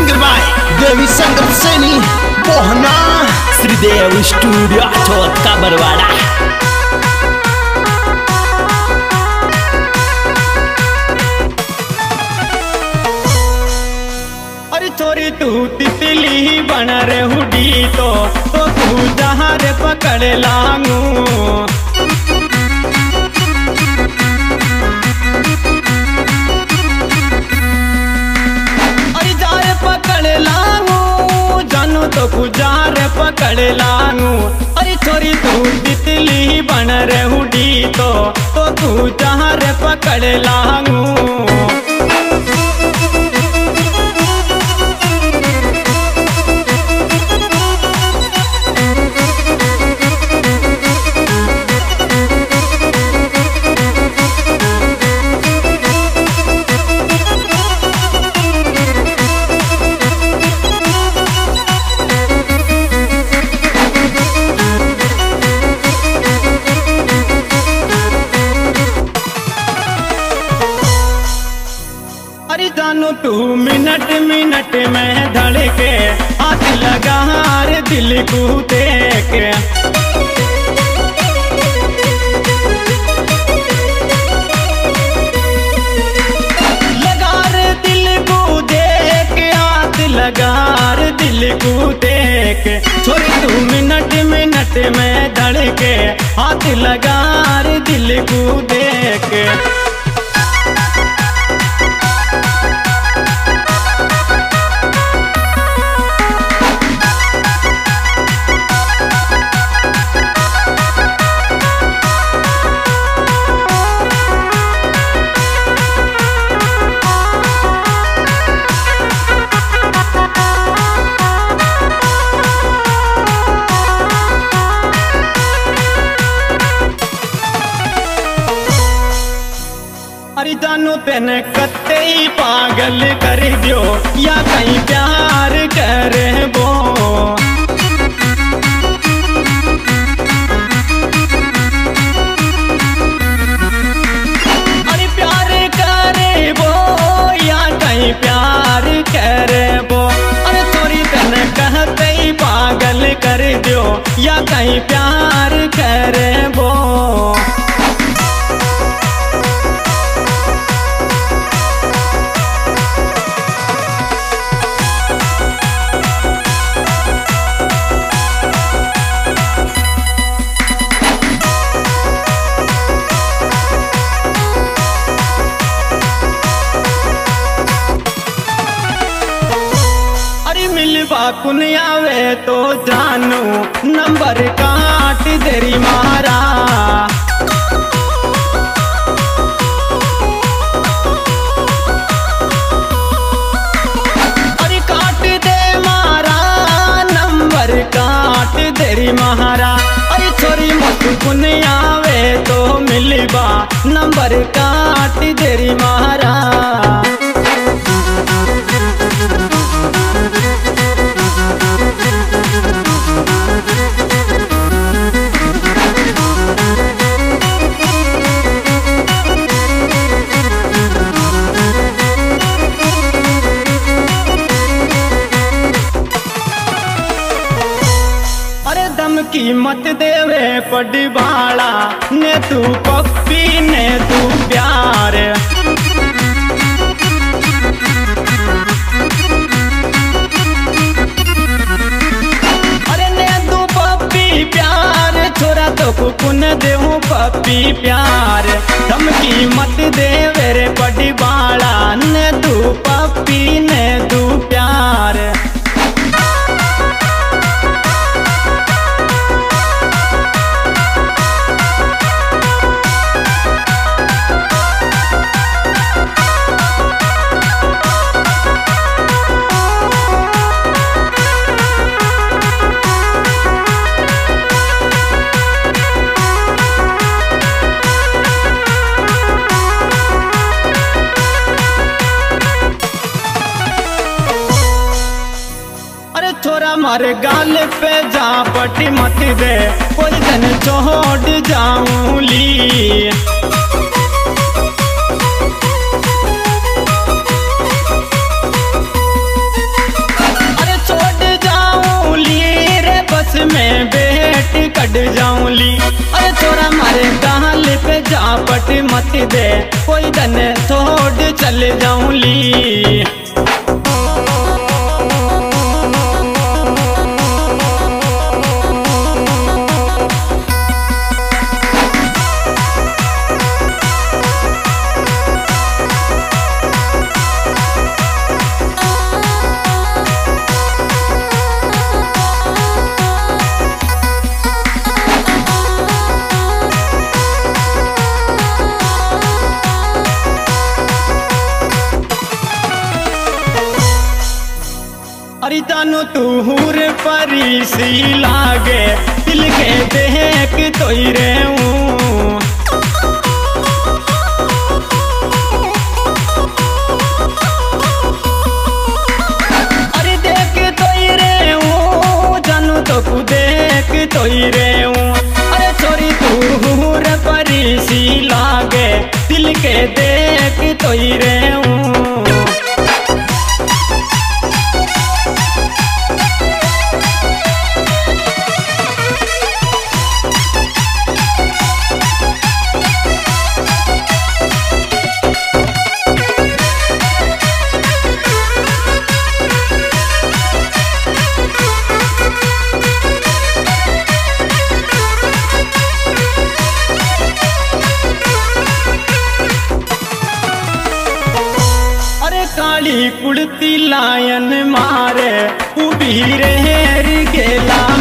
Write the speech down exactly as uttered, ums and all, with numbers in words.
Singer by देवी संगत सैनी मोहना Shridev studio आठवत का बरवाड़ा। अरे छोरी तू तितली बन रे हुडी तो तो तू जहाँ रे पकड़ लांगू। अरे जारे पकड़ लांगू जानू तो कुजारे पकड़ लांगू। अरे छोरी तू तितली बन रे हुडी तो तो तू जहाँ रे पकड़ लांगू। अरे जानू तू मिनट मिनट में धड़के हाथ लगा रे दिल को देख। लगा रे दिल को देख हाथ लगा रे दिल को देख। छोरी तू मिनट मिनट में धड़के हाथ लगा रे दिल को देख। अरे जानू तेने कत्ते ही पागल कर दियो या कहीं प्यार करे वो। अरे प्यार करे वो या कहीं प्यार करे वो। अरे थोड़ी तेने कहते ही पागल कर दियो या कहीं प्यार करे वो। कुन आवे तो जानू नंबर काट देरी मारा। अरे काट दे मारा नंबर काट देरी मारा। अरे छोरी मत कुन आवे तो मिलबा नंबर काट देरी मारा। कीमत देवे पड़ी बाला ने तू पप्पी ने तू प्यार। अरे ने तू पप्पी प्यार छोरा तो कुन देहूं पप्पी प्यार। दम कीमत देवे रे पड़ी बाला ने तू पप्पी ने तू प्यार। मारे गाल पे जा पटी मत दे कोई दिन छोड़ जाऊंली। चढ़ जाऊंली। अरे छोरा मारे गाल पे जापट मत दे, कोई दन छोड़ चल जाऊंली। अरे जानो तू हूर परी सी लागे, दिल के देख तो ही रे हूँ। अरे देख तो ही रे हूँ, जानो तो कु देख तो ही रे हूँ। अरे छोरी तू हूर परी सी लागे, दिल के देख तो ही रे हूँ। काली कुड़ती लायन मारे उभी रे गेला।